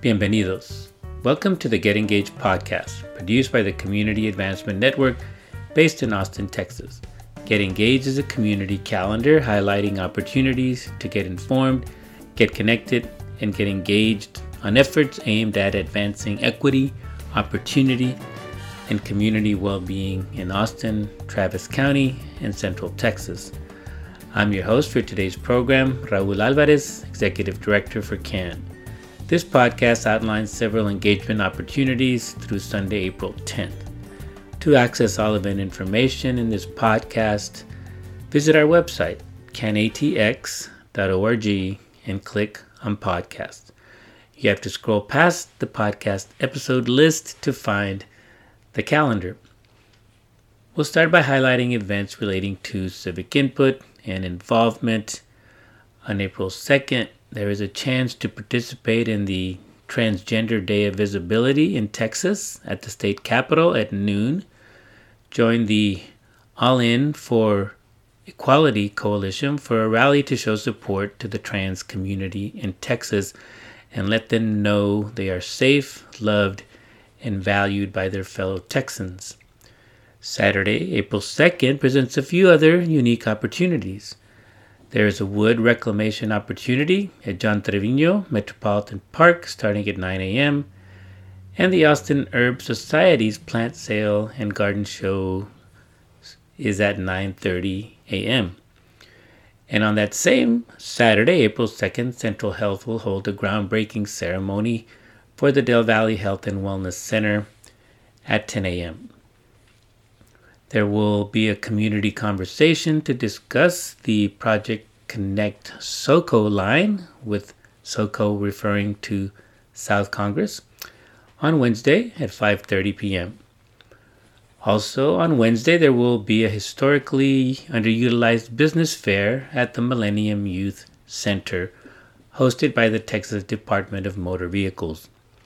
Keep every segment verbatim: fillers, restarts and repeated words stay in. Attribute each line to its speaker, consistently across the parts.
Speaker 1: Bienvenidos. Welcome to the Get Engaged podcast, produced by the Community Advancement Network based in Austin, Texas. Get Engaged is a community calendar highlighting opportunities to get informed, get connected, and get engaged on efforts aimed at advancing equity, opportunity, and community well-being in Austin, Travis County, and Central Texas. I'm your host for today's program, Raul Alvarez, Executive Director for C A N. This podcast outlines several engagement opportunities through Sunday, April tenth. To access all event information in this podcast, visit our website, can a t x dot org, and click on Podcasts. You have to scroll past the podcast episode list to find the calendar. We'll start by highlighting events relating to civic input and involvement. On April second, there is a chance to participate in the Transgender Day of Visibility in Texas at the state capitol at noon. Join the All In for Equality Coalition for a rally to show support to the trans community in Texas and let them know they are safe, loved, and valued by their fellow Texans. Saturday, April second, presents a few other unique opportunities. There is a wood reclamation opportunity at John Trevino Metropolitan Park starting at nine a.m. and the Austin Herb Society's plant sale and garden show is at nine thirty a.m. And on that same Saturday, April second, Central Health will hold a groundbreaking ceremony for the Del Valley Health and Wellness Center at ten a.m. There will be a community conversation to discuss the Project Connect SoCo line, with SoCo referring to South Congress, on Wednesday at five thirty p.m. Also on Wednesday, there will be a historically underutilized business fair at the Millennium Youth Center, hosted by the Texas Department of Motor Vehicles.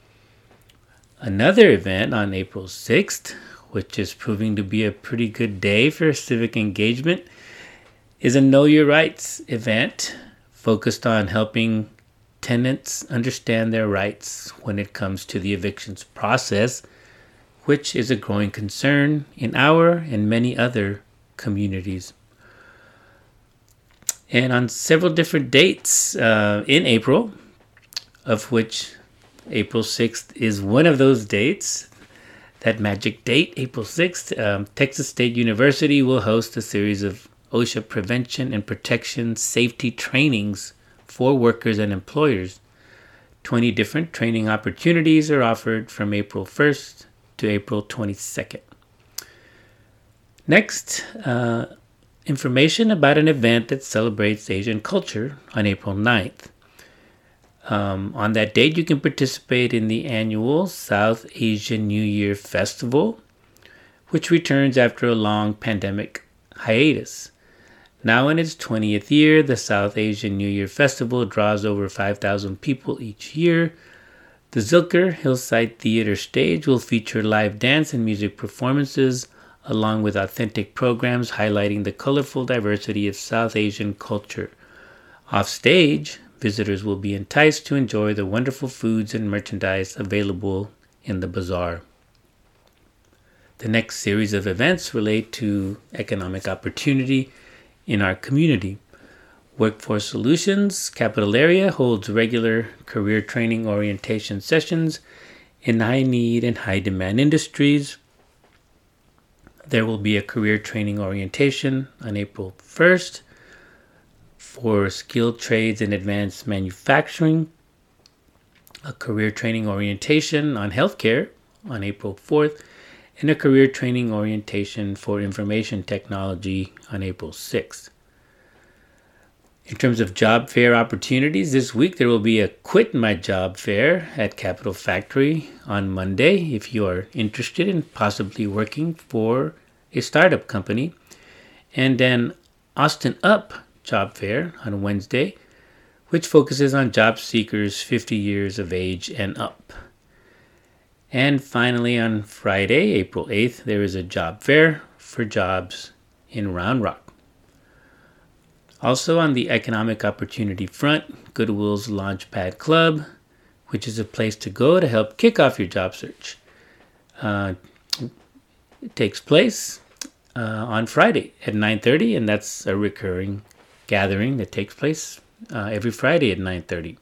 Speaker 1: Another event on April sixth, which is proving to be a pretty good day for civic engagement, is a Know Your Rights event focused on helping tenants understand their rights when it comes to the evictions process, which is a growing concern in our and many other communities. And on several different dates uh, in April, of which April sixth is one of those dates, that magic date, April sixth, um, Texas State University will host a series of OSHA prevention and protection safety trainings for workers and employers. twenty different training opportunities are offered from April first to April twenty-second. Next, uh, information about an event that celebrates Asian culture on April ninth. Um, on that date, you can participate in the annual South Asian New Year Festival, which returns after a long pandemic hiatus. Now in its twentieth year, the South Asian New Year Festival draws over five thousand people each year. The Zilker Hillside Theater stage will feature live dance and music performances, along with authentic programs highlighting the colorful diversity of South Asian culture. Offstage, visitors will be enticed to enjoy the wonderful foods and merchandise available in the bazaar. The next series of events relate to economic opportunity in our community. Workforce Solutions Capital Area holds regular career training orientation sessions in high-need and high-demand industries. There will be a career training orientation on April first for skilled trades and advanced manufacturing, a career training orientation on healthcare on April fourth, and a career training orientation for information technology on April sixth. In terms of job fair opportunities, this week there will be a Quit My Job Fair at Capital Factory on Monday if you are interested in possibly working for a startup company, and an Austin Up Job Fair on Wednesday, which focuses on job seekers fifty years of age and up. And finally, on Friday, April eighth, there is a job fair for jobs in Round Rock. Also on the economic opportunity front, Goodwill's Launchpad Club, which is a place to go to help kick off your job search. Uh, it takes place uh, on Friday at nine thirty, and that's a recurring gathering that takes place uh, every Friday at nine thirty.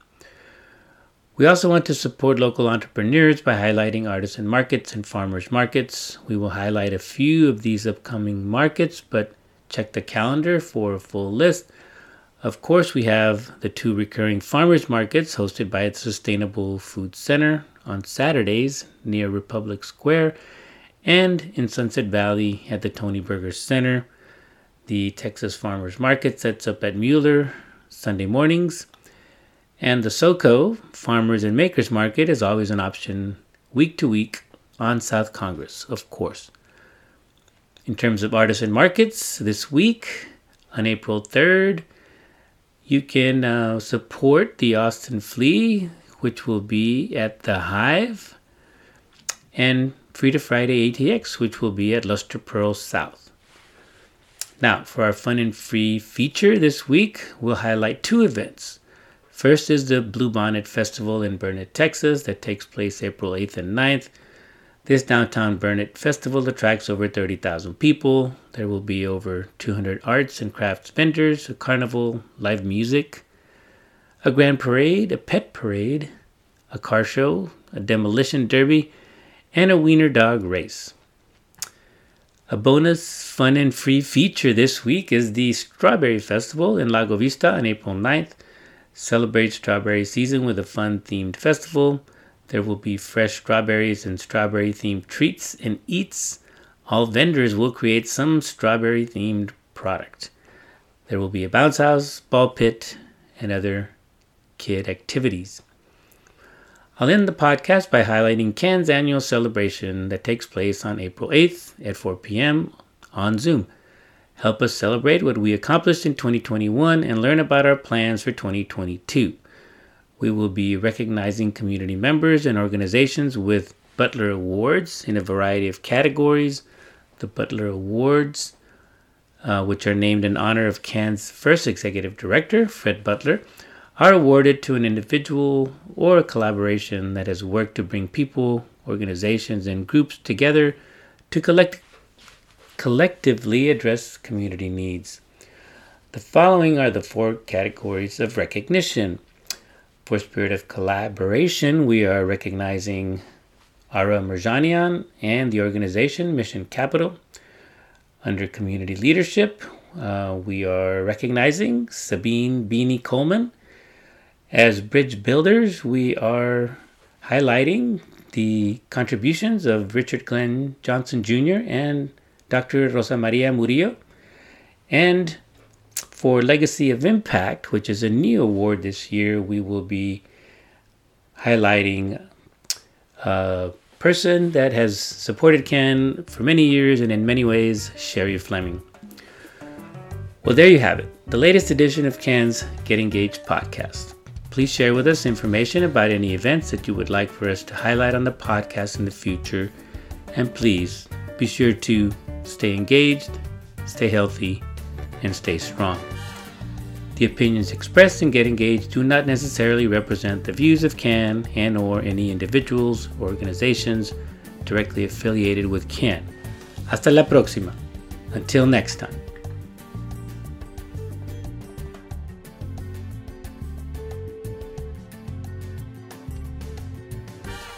Speaker 1: We also want to support local entrepreneurs by highlighting artisan markets and farmers markets. We will highlight a few of these upcoming markets, but check the calendar for a full list. Of course, we have the two recurring farmers markets hosted by the Sustainable Food Center on Saturdays near Republic Square and in Sunset Valley at the Tony Berger Center. The Texas Farmers Market sets up at Mueller Sunday mornings. And the SoCo Farmers and Makers Market is always an option week to week on South Congress, of course. In terms of artisan markets, this week on April third, you can uh, support the Austin Flea, which will be at the Hive, and Frida Friday A T X, which will be at Luster Pearl South. Now, for our fun and free feature this week, we'll highlight two events. First is the Bluebonnet Festival in Burnet, Texas, that takes place April eighth and ninth. This downtown Burnet Festival attracts over thirty thousand people. There will be over two hundred arts and crafts vendors, a carnival, live music, a grand parade, a pet parade, a car show, a demolition derby, and a wiener dog race. A bonus fun and free feature this week is the Strawberry Festival in Lago Vista on April ninth. Celebrate strawberry season with a fun-themed festival. There will be fresh strawberries and strawberry-themed treats and eats. All vendors will create some strawberry-themed product. There will be a bounce house, ball pit, and other kid activities. I'll end the podcast by highlighting C A N's annual celebration that takes place on April eighth at four p.m. on Zoom. Help us celebrate what we accomplished in twenty twenty-one and learn about our plans for twenty twenty-two. We will be recognizing community members and organizations with Butler Awards in a variety of categories. The Butler Awards, uh, which are named in honor of C A N's first executive director, Fred Butler, are awarded to an individual or a collaboration that has worked to bring people, organizations, and groups together to collect collectively address community needs. The following are the four categories of recognition. For Spirit of Collaboration, we are recognizing Ara Mirjanian and the organization Mission Capital. Under Community Leadership, uh, we are recognizing Sabine Beanie Coleman. As bridge builders, we are highlighting the contributions of Richard Glenn Johnson Junior and Doctor Rosa Maria Murillo. And for Legacy of Impact, which is a new award this year, we will be highlighting a person that has supported C A N for many years and in many ways, Sherry Fleming. Well, there you have it, the latest edition of C A N's Get Engaged podcast. Please share with us information about any events that you would like for us to highlight on the podcast in the future. And please be sure to stay engaged, stay healthy, and stay strong. The opinions expressed in Get Engaged do not necessarily represent the views of C A N and or any individuals or organizations directly affiliated with C A N. Hasta la próxima. Until next time.